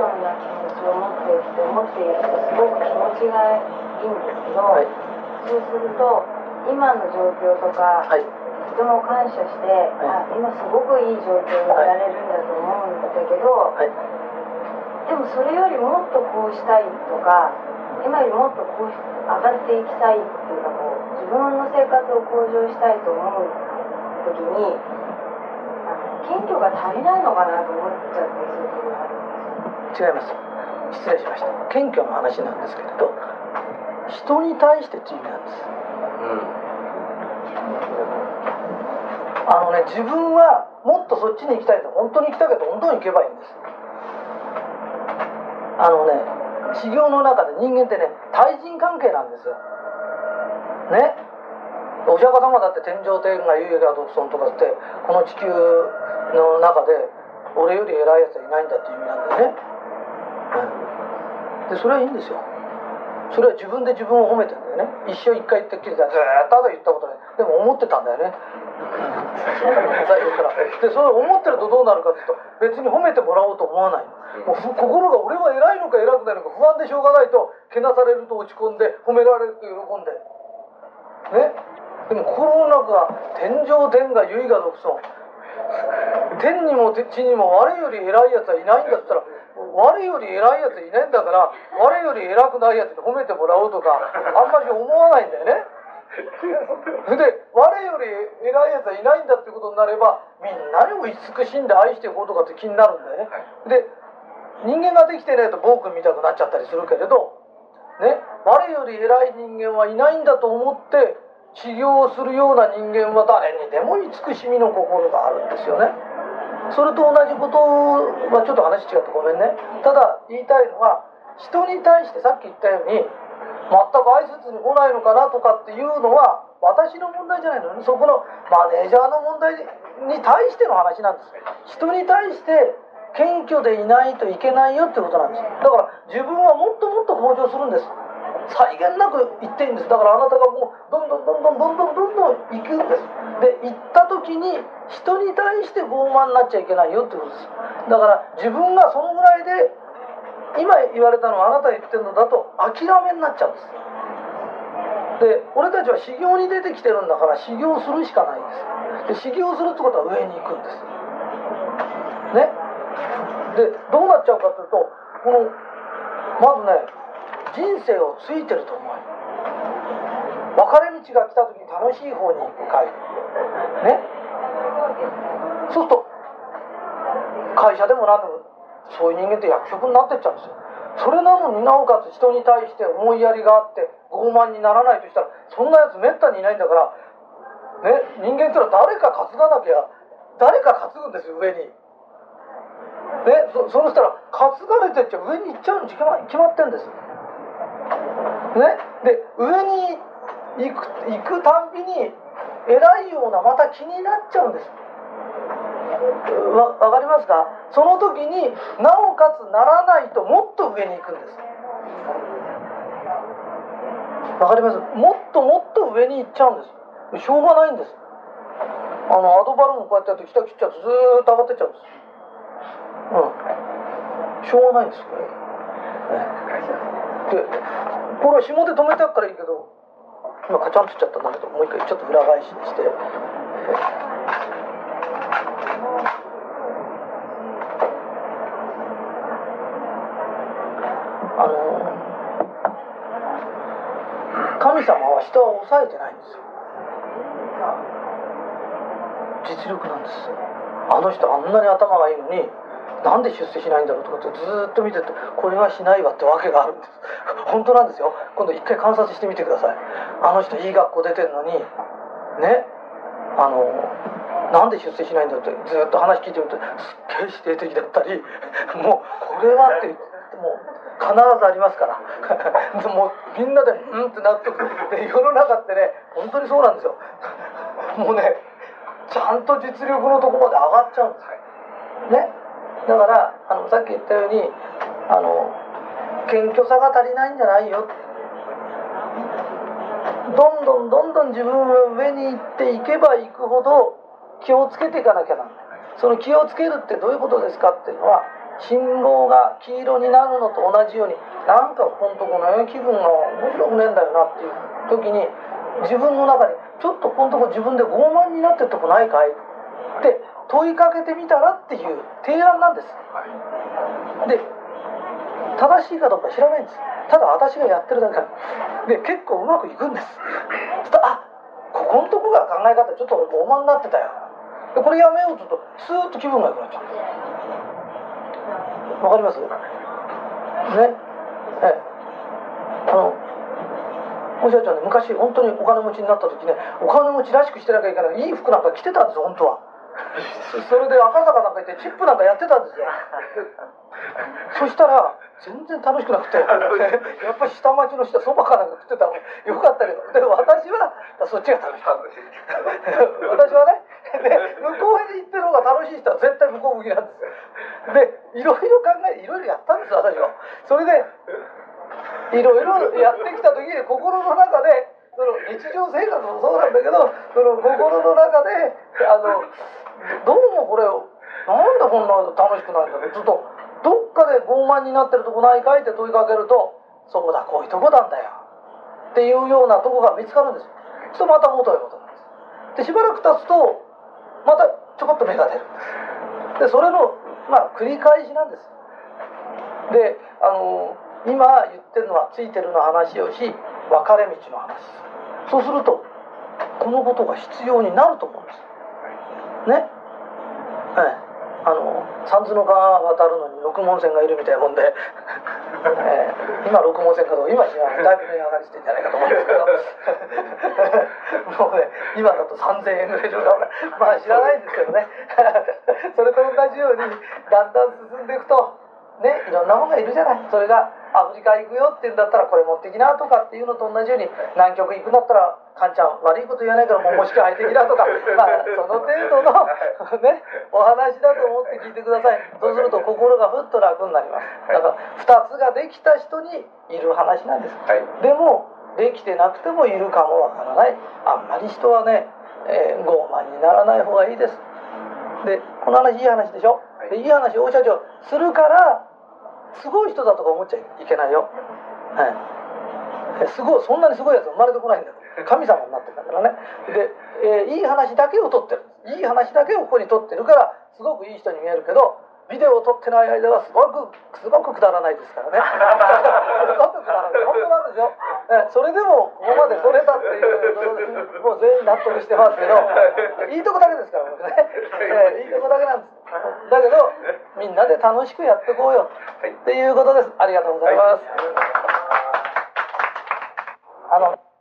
ドルな気持ちを持っているとすごく気持ちがいいんですけど、はい、そうすると今の状況とか、はい、とても感謝して、はい、今すごくいい状況にいられるんだと思うんだけど、はい、でもそれよりもっとこうしたいとか、今よりもっとこう上がっていきたいっていうか、こう自分の生活を向上したいと思う時に謙虚が足りないのかなと思っちゃったりすることがあるんですよ。 違います。失礼しました。謙虚の話なんですけれど、人に対してっていう意味なんです。自分はもっとそっちに行きたいと、本当に行きたけどどんどん行けばいいんです。修行の中で人間ってね、対人関係なんですよ。ね。お釈迦様だって天上天下唯我独尊とかってこの地球の中で俺より偉いやつはいないんだっていう意味なんだよね、でそれはいいんですよ。それは自分で自分を褒めてんだよね。一生一回言ってきてずーっとただ言ったことない。でも思ってたんだよね最初から。でそれを思ってるとどうなるかっていうと、別に褒めてもらおうと思わないの。もう心が俺は偉いのか偉くないのか不安でしょうがないと、けなされると落ち込んで、褒められると喜んでね。でも心の中が天上天下唯我独尊、天にも地にも我より偉いやつはいないんだったら、我より偉いやついないんだから、我より偉くないやつに褒めてもらおうとかあんまり思わないんだよねで我より偉いやつはいないんだってことになれば、みんなにも慈しんで愛していこうとかって気になるんだよね。で人間ができてないと暴君見たくなっちゃったりするけれどね、我より偉い人間はいないんだと思って修行をするような人間は誰にでも慈しみの心があるんですよね。それと同じことはちょっと話違ってごめんね。ただ言いたいのは、人に対してさっき言ったように全く挨拶に来ないのかなとかっていうのは私の問題じゃないのね。そこのマネージャーの問題に対しての話なんです。人に対して謙虚でいないといけないよってことなんです。だから自分はもっともっと向上するんです。際限なく言っていいんです。だからあなたがもうどんどん行くんです。で行った時に人に対して傲慢になっちゃいけないよってことです。だから自分がそのぐらいで今言われたのはあなたが言ってるのだと諦めになっちゃうんです。で俺たちは修行に出てきてるんだから修行するしかないんです。で修行するってことは上に行くんですね。でどうなっちゃうかというと、このまずね、人生をついてると思う。分かれ道が来た時に楽しい方に向かいね。そうすると会社でも何でもそういう人間って役職になってっちゃうんですよ。それなのになおかつ人に対して思いやりがあって傲慢にならないとしたら、そんなやつめったにいないんだからね。人間ってのは誰か担がなきゃ、誰か担ぐんですよ上にね。そしたら担がれてっちゃ上に行っちゃうに決まってんですね。で上に行くたんびに偉いようなまた気になっちゃうんです。わかりますか？その時になおかつならないともっと上に行くんです。わかります？もっと上に行っちゃうんです。しょうがないんです。アドバルーンこうやってやって下切っちゃうとずーっと上がってっちゃうんです。しょうがないんですこれ。でこれは紐で止めてあるからいいけど、今カチャンといっちゃったんだけど、もう一回ちょっと裏返しにして、神様は人は抑えてないんですよ。実力なんです。あの人あんなに頭がいいのになんで出世しないんだろうとかってずーっと見てて、これはしないわってわけがあるんです。本当なんですよ。今度一回観察してみてください。あの人いい学校出てるのにね、なんで出世しないんだろうってずーっと話聞いてみるとすっげえ否定的だったりもうこれはって言っても必ずありますからもうみんなでうんって納得で、世の中ってね本当にそうなんですよもうねちゃんと実力のとこまで上がっちゃうんですね。だからさっき言ったように謙虚さが足りないんじゃないよ。どんどん自分が上に行っていけば行くほど気をつけていかなきゃなんない。その気をつけるってどういうことですかっていうのは、 信号が黄色になるのと同じように、なんかこのとこね気分が面白くねえんだよなっていう時に、自分の中にちょっとこのとこ自分で傲慢になってるとこないかいって問いかけてみたらっていう提案なんです。で正しいかどうか知らないんです。ただ私がやってるだけで結構うまくいくんです。あ、ここのとこが考え方ちょっと俺傲慢になってたよ。でこれやめようとするとスーッと気分が良くなっちゃう。わかりますね。もしあちゃんね、昔本当にお金持ちになった時ね、お金持ちらしくしてなきゃいけないいい服なんか着てたんですよ本当は。それで赤坂なんか行ってチップなんかやってたんですよ。そしたら全然楽しくなくてやっぱり下町の人そばかなんか食ってた方がよかったけど、でも私はそっちが楽しかった私はね、で向こうに行ってる方が楽しい人は絶対向こう向きなんですよ。でいろいろ考えていろいろやったんです私は。それでいろいろやってきた時に心の中でその日常生活もそうなんだけど、その心の中でどうもこれなんでこんな楽しくないんだろう、ちょっとどっかで傲慢になってるとこないかいって問いかけると、そうだこういうとこなんだよっていうようなとこが見つかるんですよ。そうするとまた元へ戻るんです。でしばらく経つとまたちょこっと芽が出るんです。でそれの繰り返しなんです。で今言ってるのはついてるの話をし、分かれ道の話。そうするとこのことが必要になると思うんですね。三途の川渡るのに六文線がいるみたいなもんで、今六文線かどうか今知らない、だいぶ値上がりしてんじゃないかと思うんですけどもうね今だと3000円ぐらいの知らないんですけどねそれと同じようにだんだん進んでいくとね、いろんなものがいるじゃない。それがアフリカ行くよって言うんだったらこれ持ってきなとかっていうのと同じように、南極行くんだったらカンちゃん悪いこと言わないからももしき履いてきなとかその程度のねお話だと思って聞いてください。そうすると心がふっと楽になります。だから2つができた人にいる話なんです、でもできてなくてもいるかもわからない。あんまり人はね、傲慢にならない方がいいです。でこの話いい話でしょ。でいい話を大社長するからすごい人だとか思っちゃいけないよ、すごいそんなにすごいやつ生まれてこないんだよ。神様になってるんだからね。で、いい話だけを撮ってる。いい話だけをここに撮ってるからすごくいい人に見えるけど、ビデオを撮ってない間はすごくくだらないですからねすごくくだらない、本当なんですよ。それでもここまで撮れたっていうことでもう全員納得してますけどいいとこだけですから僕ね、いいとこだけなんです。だけどみんなで楽しくやっていこうよっていうことです。ありがとうございます。